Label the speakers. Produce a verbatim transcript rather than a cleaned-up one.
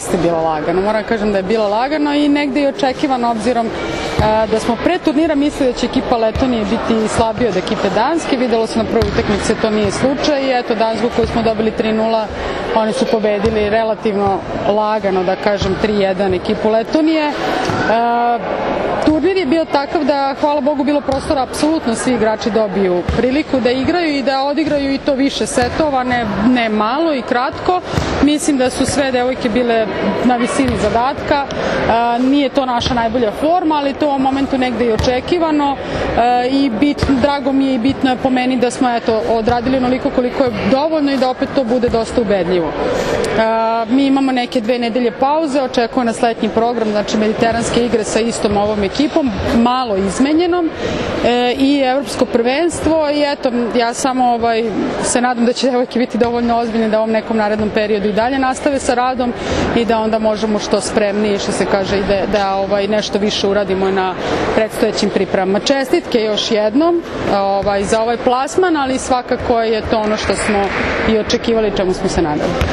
Speaker 1: jeste bilo lagano, moram kažem da je bilo lagano i negde i očekivano obzirom da smo pre turnira mislili da će ekipa Letonije biti slabija od ekipe Danske, videlo se na prvoj utakmici to nije slučaj i eto Dansku koju smo dobili tri nula, oni su pobedili relativno lagano, da kažem tri jedan ekipu Letonije. Turnir je bio takav da, hvala Bogu, bilo prostora apsolutno svi igrači dobiju priliku da igraju i da odigraju i to više setova, ne, ne malo i kratko. Mislim da su sve devojke bile na visini zadatka, e, nije to naša najbolja forma, ali to u ovom momentu negde i očekivano e, i bit, drago mi je i bitno je po meni da smo eto, odradili onoliko koliko je dovoljno i da opet to bude dosta ubedljivo. E, mi imamo neke dve nedelje pauze, očekuje nas letnji program, znači mediteranske igre sa istom ovom ekipom, malo izmenjenom e, i evropsko prvenstvo i eto, ja samo ovaj, se nadam da će devojke biti dovoljno ozbiljne da u ovom nekom narednom periodu i dalje nastave sa radom i da onda možemo što spremniji, što se kaže, i da, da ovaj, nešto više uradimo na predstojećim pripremama. Čestitke još jednom ovaj, za ovaj plasman, ali svakako je to ono što smo i očekivali, čemu smo se nadali.